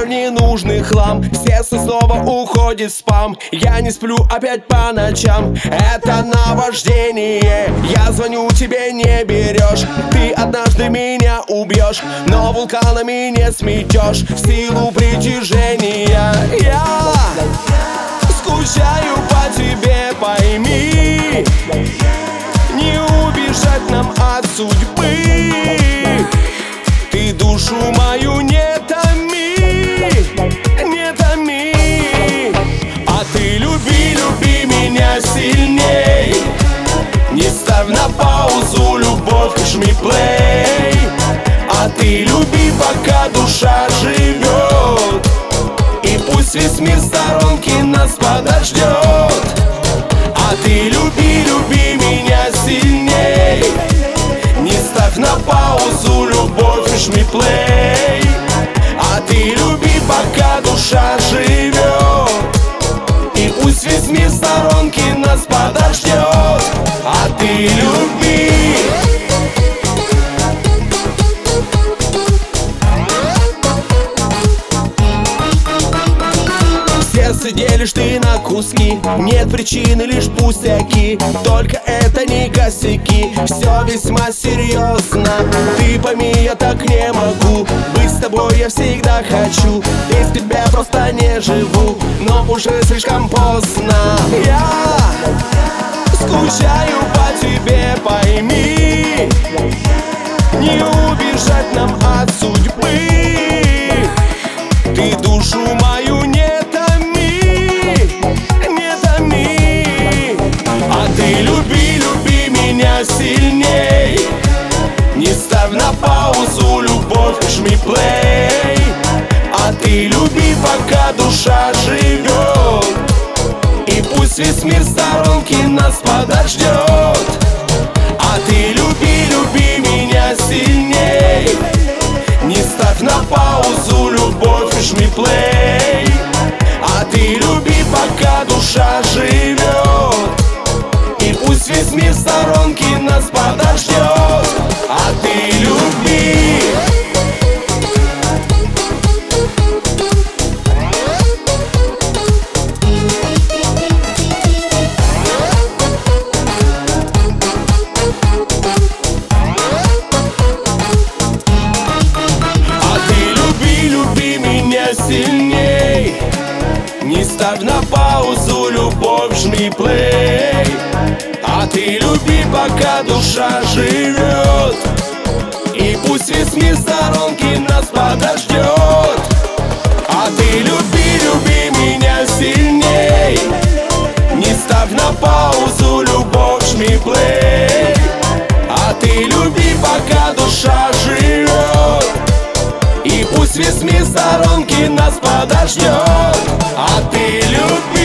в ненужный хлам. Сердце снова уходит в спам. Я не сплю опять по ночам. Это наваждение. Я звоню, тебе не берешь. Ты однажды меня убьешь, но вулканами не сметешь в силу притяжения. Я скучаю по тебе, пойми. Не убежать нам от судьбы. Ты душу мою не томи, не томи. А ты люби, люби меня сильней. Не ставь на паузу любовь, жми плей. А ты люби, пока душа живет. И пусть весь мир сторонки нас подождет. А ты люби, люби меня сильней. Не ставь на паузу любовь, жми плей. А ты люби, пока душа живет. И пусть весь мир сторонки нас подождет. А ты люби. Сердце делишь ты на куски. Нет причины, лишь пустяки. Только это не косяки. Все весьма серьезно. Ты пойми, я так не могу. Быть с тобой я всегда хочу. Без тебя просто не живу. Но уже слишком поздно. Я скучаю по тебе, пойми. Не убежать нам от судьбы. Ты душу мою не томи, не томи. А ты люби, люби меня сильней. Не ставь на паузу любовь, жми плей. А ты люби, пока душа живет. И пусть весь мир сторонки нас подождет. А ты люби, люби меня сильней. Не ставь на паузу любовь, жми плей. А ты люби, пока душа живет. И пусть весь мир сторонки нас подождет. А ты люби. Сильней. Не ставь на паузу любовь, жми плей. А ты люби, пока душа живет. И пусть весь мир сторонки нас подождет. А ты люби, люби меня сильней. Не ставь на паузу любовь, жми плей. А ты люби, пока душа живет. И пусть весь мир сторонки нас подождет. А ты люби.